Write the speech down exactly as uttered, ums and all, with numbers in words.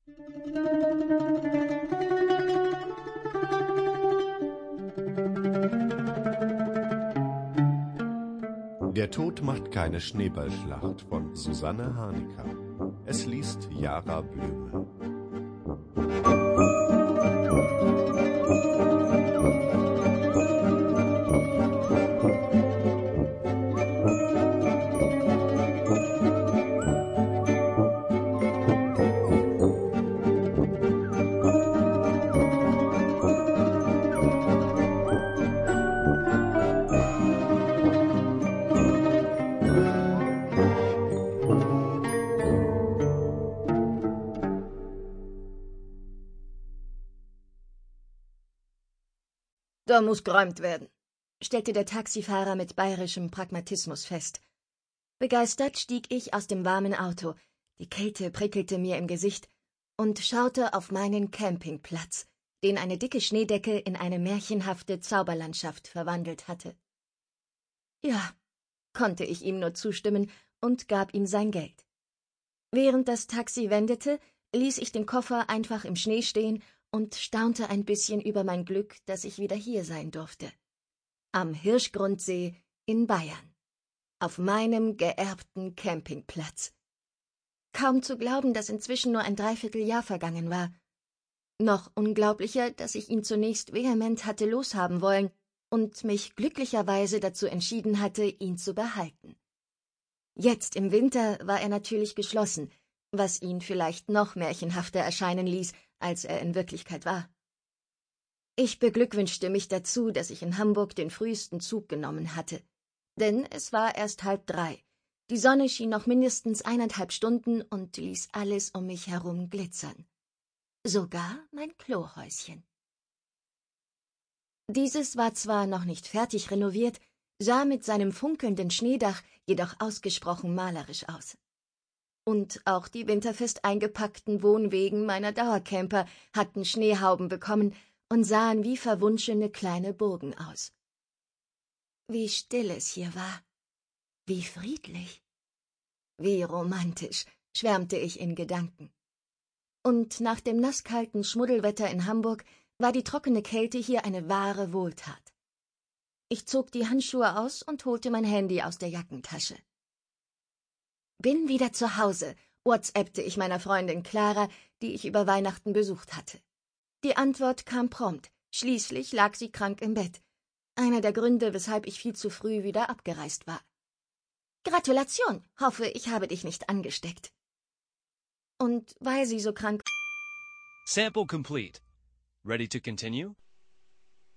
Der Tod macht keine Schneeballschlacht von Susanne Harnicker. Es liest Jara Blöme. »Da muss geräumt werden«, stellte der Taxifahrer mit bayerischem Pragmatismus fest. Begeistert stieg ich aus dem warmen Auto, die Kälte prickelte mir im Gesicht, und schaute auf meinen Campingplatz, den eine dicke Schneedecke in eine märchenhafte Zauberlandschaft verwandelt hatte. Ja, konnte ich ihm nur zustimmen und gab ihm sein Geld. Während das Taxi wendete, ließ ich den Koffer einfach im Schnee stehen und staunte ein bisschen über mein Glück, dass ich wieder hier sein durfte. Am Hirschgrundsee in Bayern. Auf meinem geerbten Campingplatz. Kaum zu glauben, dass inzwischen nur ein Dreivierteljahr vergangen war. Noch unglaublicher, dass ich ihn zunächst vehement hatte loshaben wollen und mich glücklicherweise dazu entschieden hatte, ihn zu behalten. Jetzt im Winter war er natürlich geschlossen, was ihn vielleicht noch märchenhafter erscheinen ließ, als er in Wirklichkeit war. Ich beglückwünschte mich dazu, dass ich in Hamburg den frühesten Zug genommen hatte. Denn es war erst halb drei. Die Sonne schien noch mindestens eineinhalb Stunden und ließ alles um mich herum glitzern. Sogar mein Klohäuschen. Dieses war zwar noch nicht fertig renoviert, sah mit seinem funkelnden Schneedach jedoch ausgesprochen malerisch aus. Und auch die winterfest eingepackten Wohnwegen meiner Dauercamper hatten Schneehauben bekommen und sahen wie verwunschene kleine Burgen aus. Wie still es hier war, wie friedlich, wie romantisch, schwärmte ich in Gedanken. Und nach dem nasskalten Schmuddelwetter in Hamburg war die trockene Kälte hier eine wahre Wohltat. Ich zog die Handschuhe aus und holte mein Handy aus der Jackentasche. »Bin wieder zu Hause«, WhatsAppte ich meiner Freundin Clara, die ich über Weihnachten besucht hatte. Die Antwort kam prompt, schließlich lag sie krank im Bett. Einer der Gründe, weshalb ich viel zu früh wieder abgereist war. »Gratulation, hoffe, ich habe dich nicht angesteckt.« Und weil sie so krank... Sample complete. Ready to continue?